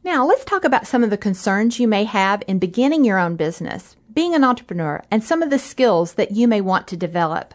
Now, let's talk about some of the concerns you may have in beginning your own business, being an entrepreneur, and some of the skills that you may want to develop.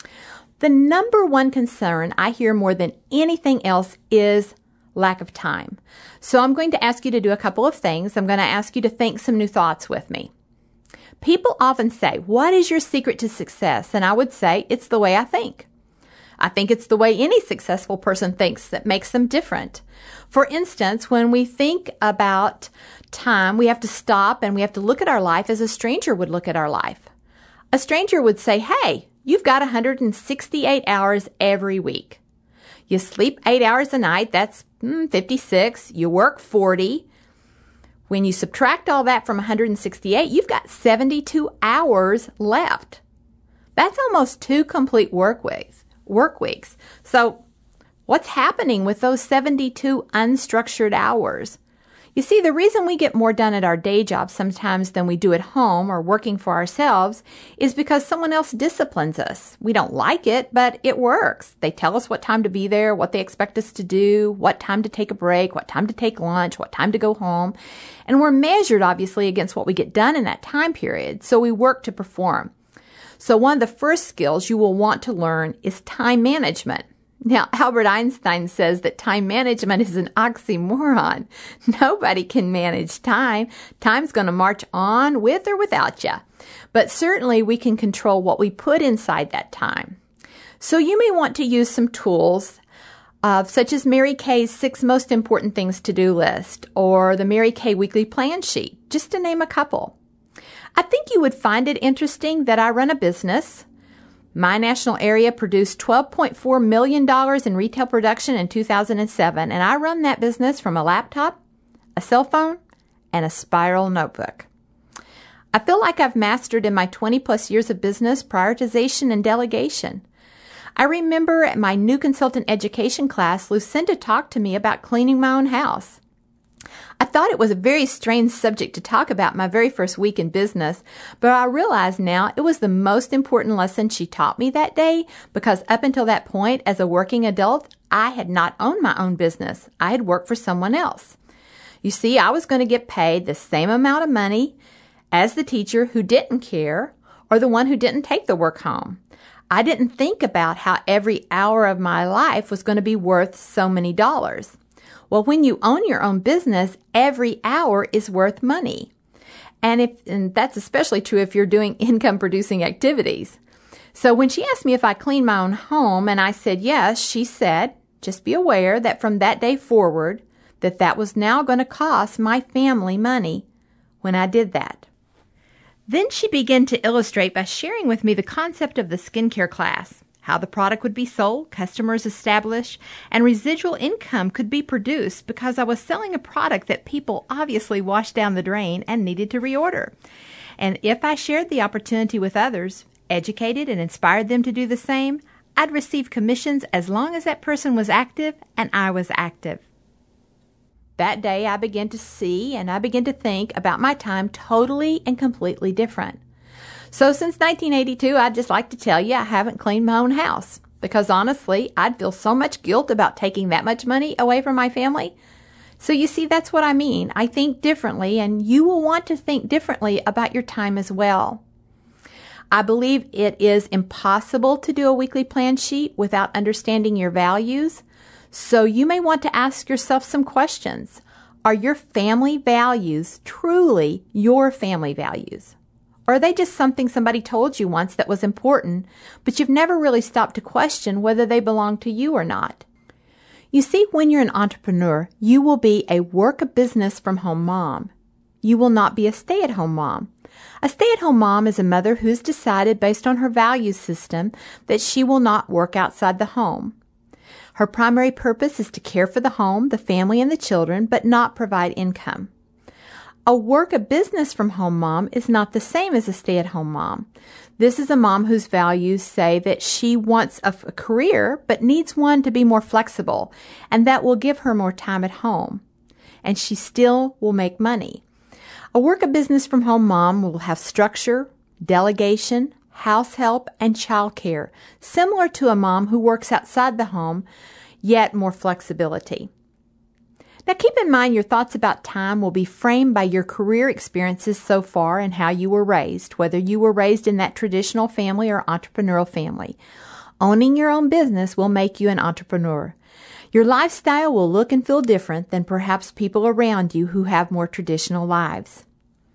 The number one concern I hear more than anything else is lack of time. So I'm going to ask you to do a couple of things. I'm going to ask you to think some new thoughts with me. People often say, what is your secret to success? And I would say, it's the way I think. I think it's the way any successful person thinks that makes them different. For instance, when we think about time, we have to stop and we have to look at our life as a stranger would look at our life. A stranger would say, hey, you've got 168 hours every week. You sleep 8 hours a night, that's 56. You work 40. When you subtract all that from 168, you've got 72 hours left. That's almost 2 complete work weeks. So what's happening with those 72 unstructured hours? You see, the reason we get more done at our day job sometimes than we do at home or working for ourselves is because someone else disciplines us. We don't like it, but it works. They tell us what time to be there, what they expect us to do, what time to take a break, what time to take lunch, what time to go home. And we're measured, obviously, against what we get done in that time period, so we work to perform. So one of the first skills you will want to learn is time management. Now, Albert Einstein says that time management is an oxymoron. Nobody can manage time. Time's going to march on with or without you. But certainly we can control what we put inside that time. So you may want to use some tools such as Mary Kay's 6 most important things to do list or the Mary Kay weekly plan sheet, just to name a couple. I think you would find it interesting that I run a business. My national area produced $12.4 million in retail production in 2007, and I run that business from a laptop, a cell phone, and a spiral notebook. I feel like I've mastered in my 20-plus years of business prioritization and delegation. I remember at my new consultant education class, Lucinda talked to me about cleaning my own house. I thought it was a very strange subject to talk about my very first week in business, but I realize now it was the most important lesson she taught me that day because up until that point, as a working adult, I had not owned my own business. I had worked for someone else. You see, I was going to get paid the same amount of money as the teacher who didn't care or the one who didn't take the work home. I didn't think about how every hour of my life was going to be worth so many dollars. Well, when you own your own business, every hour is worth money. And that's especially true if you're doing income-producing activities. So when she asked me if I cleaned my own home and I said yes, she said, just be aware that from that day forward, that was now going to cost my family money when I did that. Then she began to illustrate by sharing with me the concept of the skincare class, how the product would be sold, customers established, and residual income could be produced because I was selling a product that people obviously washed down the drain and needed to reorder. And if I shared the opportunity with others, educated and inspired them to do the same, I'd receive commissions as long as that person was active and I was active. That day I began to see and I began to think about my time totally and completely different. So since 1982, I'd just like to tell you I haven't cleaned my own house because honestly, I'd feel so much guilt about taking that much money away from my family. So you see, that's what I mean. I think differently, and you will want to think differently about your time as well. I believe it is impossible to do a weekly plan sheet without understanding your values. So you may want to ask yourself some questions. Are your family values truly your family values? Or are they just something somebody told you once that was important, but you've never really stopped to question whether they belong to you or not? You see, when you're an entrepreneur, you will be a work-a-business-from-home mom. You will not be a stay-at-home mom. A stay-at-home mom is a mother who's decided based on her value system that she will not work outside the home. Her primary purpose is to care for the home, the family, and the children, but not provide income. A work-a-business-from-home mom is not the same as a stay-at-home mom. This is a mom whose values say that she wants a career but needs one to be more flexible, and that will give her more time at home. And she still will make money. A work-a-business-from-home mom will have structure, delegation, house help, and childcare, similar to a mom who works outside the home, yet more flexibility. Now keep in mind your thoughts about time will be framed by your career experiences so far and how you were raised, whether you were raised in that traditional family or entrepreneurial family. Owning your own business will make you an entrepreneur. Your lifestyle will look and feel different than perhaps people around you who have more traditional lives.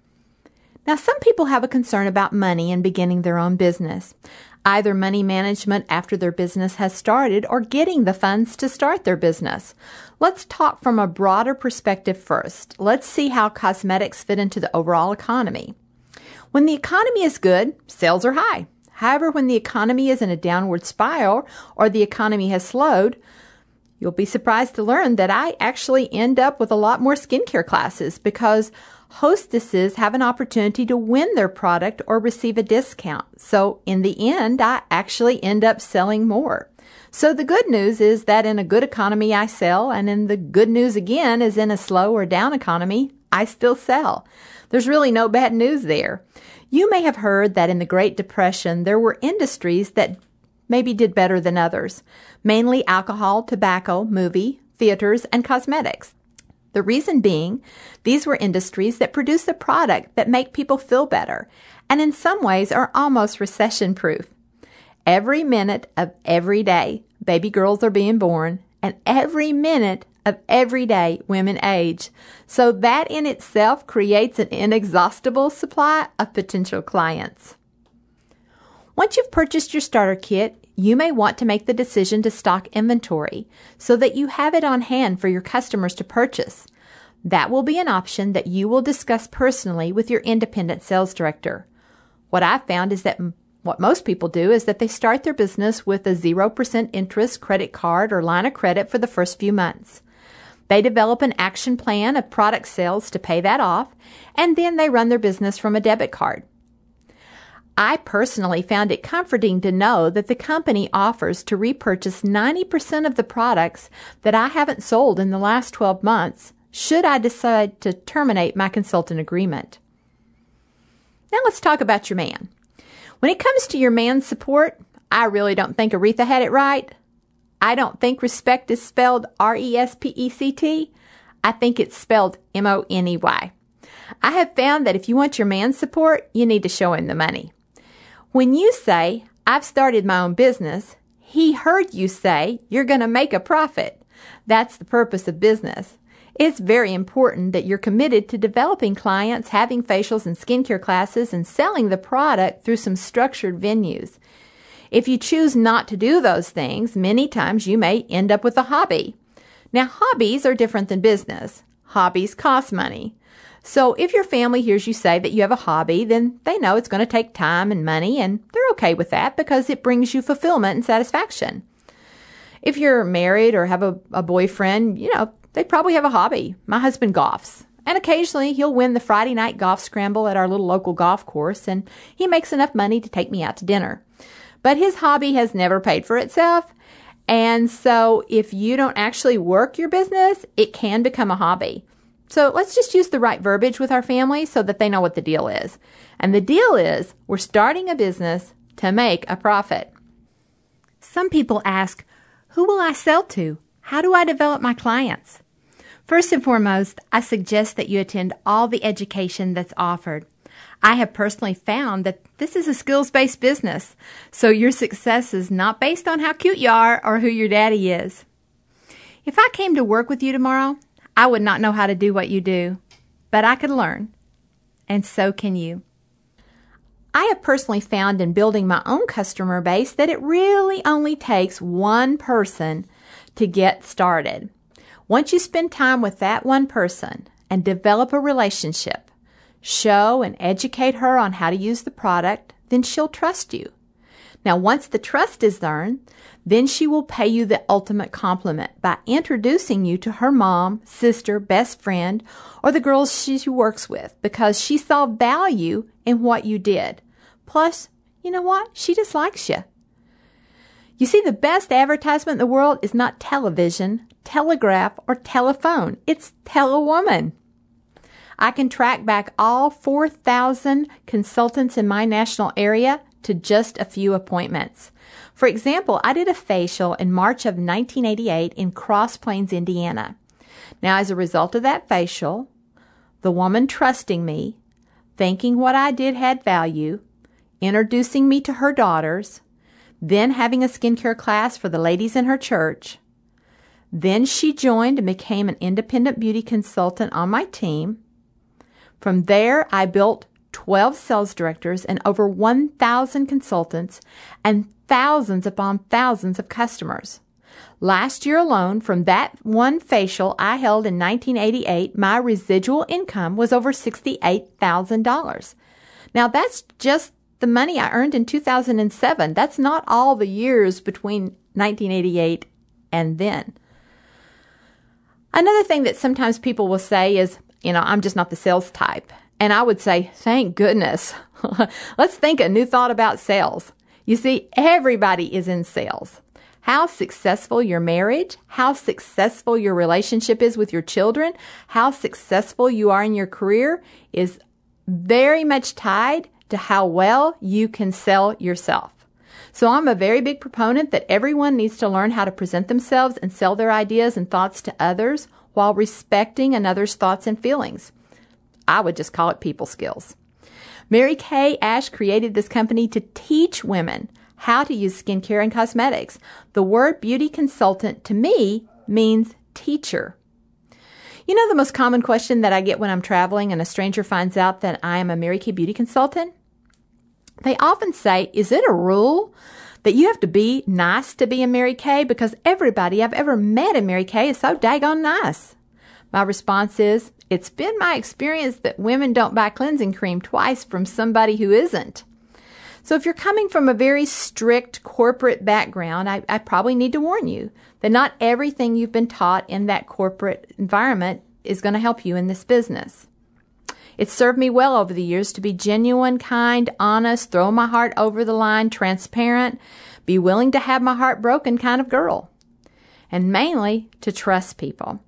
Now, some people have a concern about money and beginning their own business, either money management after their business has started or getting the funds to start their business. Let's talk from a broader perspective first. Let's see how cosmetics fit into the overall economy. When the economy is good, sales are high. However, when the economy is in a downward spiral or the economy has slowed, you'll be surprised to learn that I actually end up with a lot more skincare classes because hostesses have an opportunity to win their product or receive a discount. So in the end, I actually end up selling more. So the good news is that in a good economy, I sell, and in the good news again is in a slow or down economy, I still sell. There's really no bad news there. You may have heard that in the Great Depression, there were industries that maybe did better than others, mainly alcohol, tobacco, movie, theaters, and cosmetics. The reason being, these were industries that produce a product that make people feel better, and in some ways are almost recession-proof. Every minute of every day, baby girls are being born, and every minute of every day, women age. So that in itself creates an inexhaustible supply of potential clients. Once you've purchased your starter kit, you may want to make the decision to stock inventory so that you have it on hand for your customers to purchase. That will be an option that you will discuss personally with your independent sales director. What I've found is that what most people do is that they start their business with a 0% interest credit card or line of credit for the first few months. They develop an action plan of product sales to pay that off, and then they run their business from a debit card. I personally found it comforting to know that the company offers to repurchase 90% of the products that I haven't sold in the last 12 months should I decide to terminate my consultant agreement. Now let's talk about your man. When it comes to your man's support, I really don't think Aretha had it right. I don't think respect is spelled R-E-S-P-E-C-T. I think it's spelled M-O-N-E-Y. I have found that if you want your man's support, you need to show him the money. When you say, I've started my own business, he heard you say you're going to make a profit. That's the purpose of business. It's very important that you're committed to developing clients, having facials and skincare classes, and selling the product through some structured venues. If you choose not to do those things, many times you may end up with a hobby. Now, hobbies are different than business. Hobbies cost money. So if your family hears you say that you have a hobby, then they know it's going to take time and money, and they're okay with that because it brings you fulfillment and satisfaction. If you're married or have a boyfriend, they probably have a hobby. My husband golfs, and occasionally he'll win the Friday night golf scramble at our little local golf course, and he makes enough money to take me out to dinner. But his hobby has never paid for itself, and so if you don't actually work your business, it can become a hobby. So let's just use the right verbiage with our family so that they know what the deal is. And the deal is we're starting a business to make a profit. Some people ask, who will I sell to? How do I develop my clients? First and foremost, I suggest that you attend all the education that's offered. I have personally found that this is a skills-based business, so your success is not based on how cute you are or who your daddy is. If I came to work with you tomorrow, I would not know how to do what you do, but I could learn, and so can you. I have personally found in building my own customer base that it really only takes one person to get started. Once you spend time with that one person and develop a relationship, show and educate her on how to use the product, then she'll trust you. Now, once the trust is earned, then she will pay you the ultimate compliment by introducing you to her mom, sister, best friend, or the girls she works with because she saw value in what you did. Plus, you know what? She just likes you. You see, the best advertisement in the world is not television, telegraph, or telephone. It's tell a woman. I can track back all 4,000 consultants in my national area to just a few appointments. For example, I did a facial in March of 1988 in Cross Plains, Indiana. Now, as a result of that facial, the woman trusting me, thinking what I did had value, introducing me to her daughters, then having a skincare class for the ladies in her church. Then she joined and became an independent beauty consultant on my team. From there, I built 12 sales directors and over 1,000 consultants and thousands upon thousands of customers. Last year alone, from that one facial I held in 1988, my residual income was over $68,000. Now, that's just the money I earned in 2007. That's not all the years between 1988 and then. Another thing that sometimes people will say is, I'm just not the sales type. And I would say, thank goodness. Let's think a new thought about sales. You see, everybody is in sales. How successful your marriage, how successful your relationship is with your children, how successful you are in your career is very much tied to how well you can sell yourself. So I'm a very big proponent that everyone needs to learn how to present themselves and sell their ideas and thoughts to others while respecting another's thoughts and feelings. I would just call it people skills. Mary Kay Ash created this company to teach women how to use skincare and cosmetics. The word beauty consultant to me means teacher. The most common question that I get when I'm traveling and a stranger finds out that I am a Mary Kay beauty consultant? They often say, is it a rule that you have to be nice to be a Mary Kay? Because everybody I've ever met in Mary Kay is so daggone nice. My response is, it's been my experience that women don't buy cleansing cream twice from somebody who isn't. So if you're coming from a very strict corporate background, I probably need to warn you that not everything you've been taught in that corporate environment is going to help you in this business. It's served me well over the years to be genuine, kind, honest, throw my heart over the line, transparent, be willing to have my heart broken kind of girl, and mainly to trust people.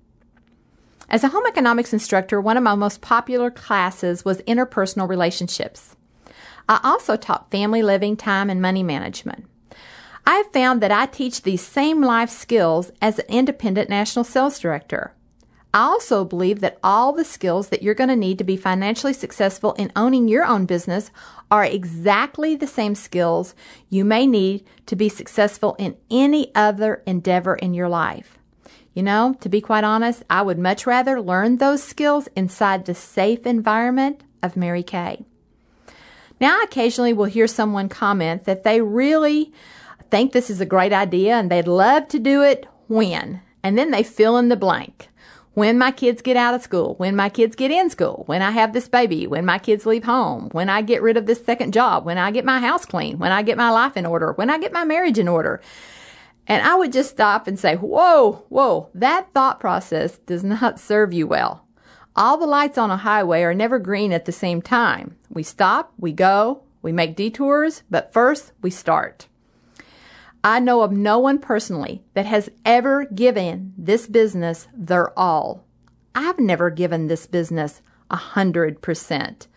As a home economics instructor, one of my most popular classes was interpersonal relationships. I also taught family living, time, and money management. I have found that I teach these same life skills as an independent national sales director. I also believe that all the skills that you're going to need to be financially successful in owning your own business are exactly the same skills you may need to be successful in any other endeavor in your life. To be quite honest, I would much rather learn those skills inside the safe environment of Mary Kay. Now, I occasionally will hear someone comment that they really think this is a great idea and they'd love to do it when, and then they fill in the blank. When my kids get out of school, when my kids get in school, when I have this baby, when my kids leave home, when I get rid of this second job, when I get my house clean, when I get my life in order, when I get my marriage in order. And I would just stop and say, whoa, that thought process does not serve you well. All the lights on a highway are never green at the same time. We stop, we go, we make detours, but first we start. I know of no one personally that has ever given this business their all. I've never given this business 100%.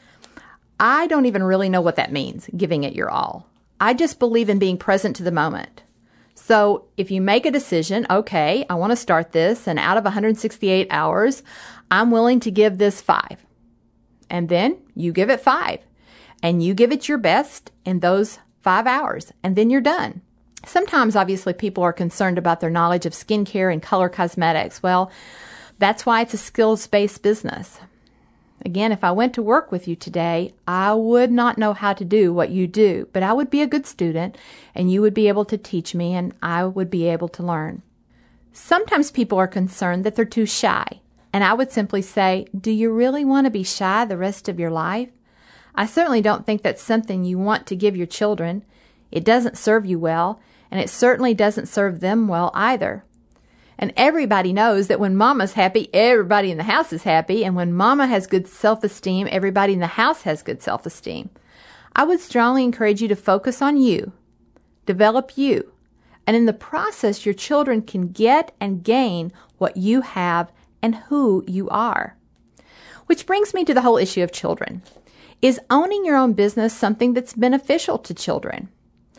I don't even really know what that means, giving it your all. I just believe in being present to the moment. So if you make a decision, okay, I want to start this, and out of 168 hours, I'm willing to give this 5. And then you give it 5. And you give it your best in those 5 hours, and then you're done. Sometimes, obviously, people are concerned about their knowledge of skincare and color cosmetics. Well, that's why it's a skills-based business. Again, if I went to work with you today, I would not know how to do what you do, but I would be a good student, and you would be able to teach me, and I would be able to learn. Sometimes people are concerned that they're too shy, and I would simply say, do you really want to be shy the rest of your life? I certainly don't think that's something you want to give your children. It doesn't serve you well, and it certainly doesn't serve them well either. And everybody knows that when mama's happy, everybody in the house is happy. And when mama has good self-esteem, everybody in the house has good self-esteem. I would strongly encourage you to focus on you, develop you. And in the process, your children can get and gain what you have and who you are. Which brings me to the whole issue of children. Is owning your own business something that's beneficial to children?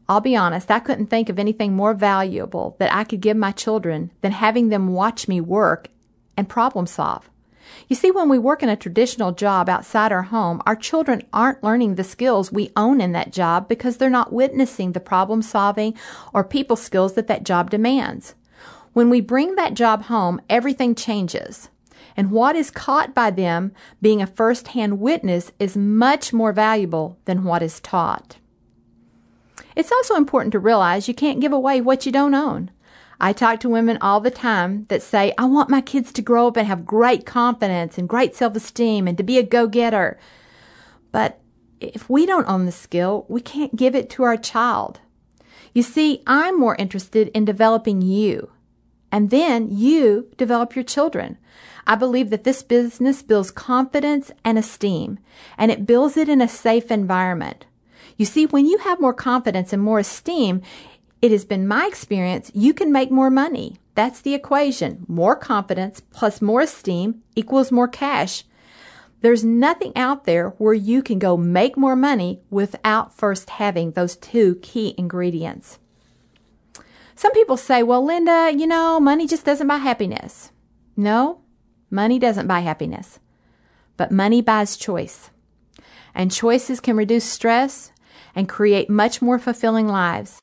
I'll be honest, I couldn't think of anything more valuable that I could give my children than having them watch me work and problem solve. You see, when we work in a traditional job outside our home, our children aren't learning the skills we own in that job because they're not witnessing the problem solving or people skills that job demands. When we bring that job home, everything changes. And what is caught by them being a first-hand witness is much more valuable than what is taught. It's also important to realize you can't give away what you don't own. I talk to women all the time that say, I want my kids to grow up and have great confidence and great self-esteem and to be a go-getter. But if we don't own the skill, we can't give it to our child. You see, I'm more interested in developing you. And then you develop your children. I believe that this business builds confidence and esteem, and it builds it in a safe environment. You see, when you have more confidence and more esteem, it has been my experience, you can make more money. That's the equation. More confidence plus more esteem equals more cash. There's nothing out there where you can go make more money without first having those two key ingredients. Some people say, well, Linda, money just doesn't buy happiness. No, money doesn't buy happiness. But money buys choice. And choices can reduce stress and create much more fulfilling lives.